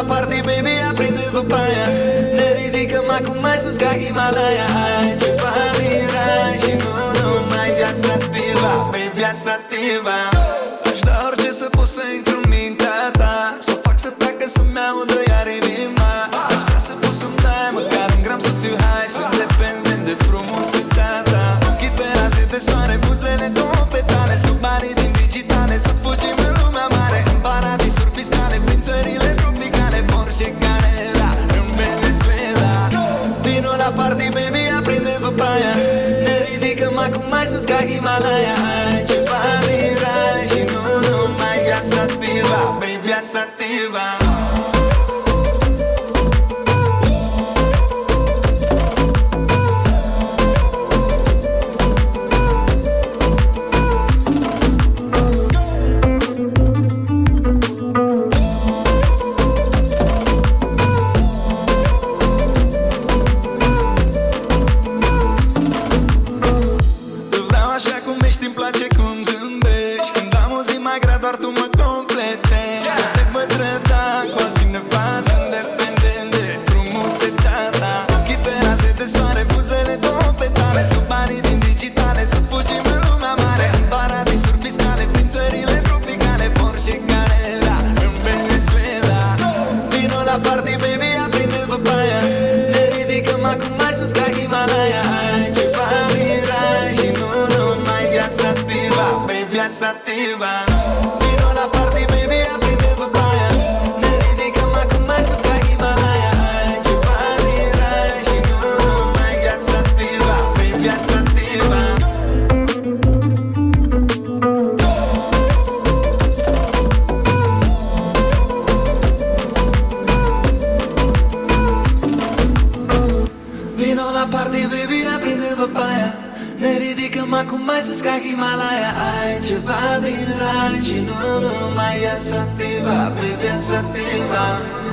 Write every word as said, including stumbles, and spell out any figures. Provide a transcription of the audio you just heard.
party, baby, aprinde papaya. Ne ridicăm acum mai sus ca Himalaya. Ai ceva din rai și nu numai viața activă, baby, viața activă. Aș da orice să pot să intru în mintea ta, să o fac să tacă, să-mi audă iar inima. Aș vrea să pot să-mi dai măcar un gram, să fiu high, sunt dependent de frumusețea ta. Ochii terase de soare, buzele două petale, scop banii din digitale, să fugim în lumea mare, în paradisuri fiscale, prin țările tropicale, Porsche, Canela, în Venezuela. Vino la party, baby, aprinde papaya. Ne ridicăm acum mai sus ca Himalaya. Ai ceva din rai și nu numai viața activă, baby, viața activă. Îmi place cum zâmbești, când am o zi mai grea, doar tu mă completezi. Să te pot trăda cu altcineva, sunt dependent de frumusețea ta. Ochii terase de soare, buzele două petale, scop banii din digitale, să fugim în lumea mare, în paradisuri fiscale, prin țările tropicale, Porsche, Canela, în Venezuela. Vino la party, baby, aprinde papaya. Ne ridicăm acum mai sus ca Himalaya. Ai ceva din rai și nu numai viața activă, baby, viața activă. Vino la party, baby, aprinde papaya. Ne ridicăm acum mai sus ca Himalaya. Ai ceva din rai și nu numai viața activă, baby, viața activă. Vino la party, baby, aprinde papaya. Ne ridicăm acum mai sus ca Himalaya. Ai ceva din rai și nu numai viața activă, baby, viața activă.